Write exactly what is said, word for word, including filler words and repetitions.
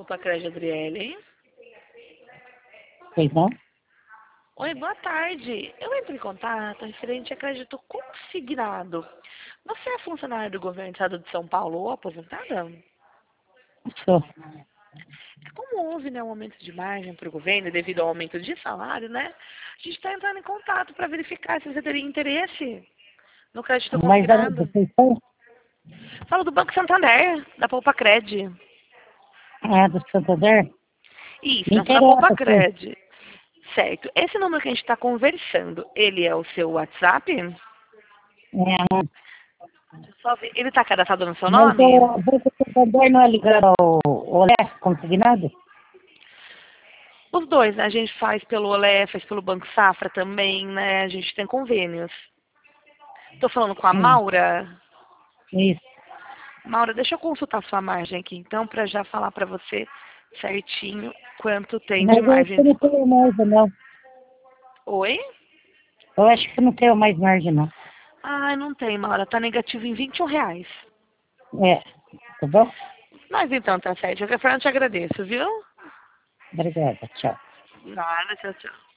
Opa, Crédito Adriele. Pois não? Oi, boa tarde. Eu entro em contato referente a crédito consignado. Você é funcionário do governo do estado de São Paulo ou aposentada? Sou. Como houve, né, um aumento de margem para o governo devido ao aumento de salário, né? A gente está entrando em contato para verificar se você teria interesse no crédito Mas era consignado. vocês são? Falo do Banco Santander, da Poupa Cred. Ah, do Santander? Isso, Me da da Poupa interessa, sim. Cred. Certo. Esse número que a gente está conversando, ele é o seu WhatsApp? É, Só ver- Ele está cadastrado no seu mas nome? o Banco Santander não é ligado ao Olé consignado? Os dois, né? A gente faz pelo Olé, faz pelo Banco Safra também, né? A gente tem convênios. Estou falando com a Hum, Maura. isso. Maura, deixa eu consultar sua margem aqui, então, para já falar para você certinho quanto tem de Mas eu acho que margem. eu não tenho margem, não. Oi? Eu acho que eu não tenho mais margem, não. Ah, não tem, Maura. Tá negativo em vinte e um reais. É, tá bom? Mas então, tá certo. De qualquer forma, eu te agradeço, viu? Obrigada, tchau. Nada, tchau, tchau.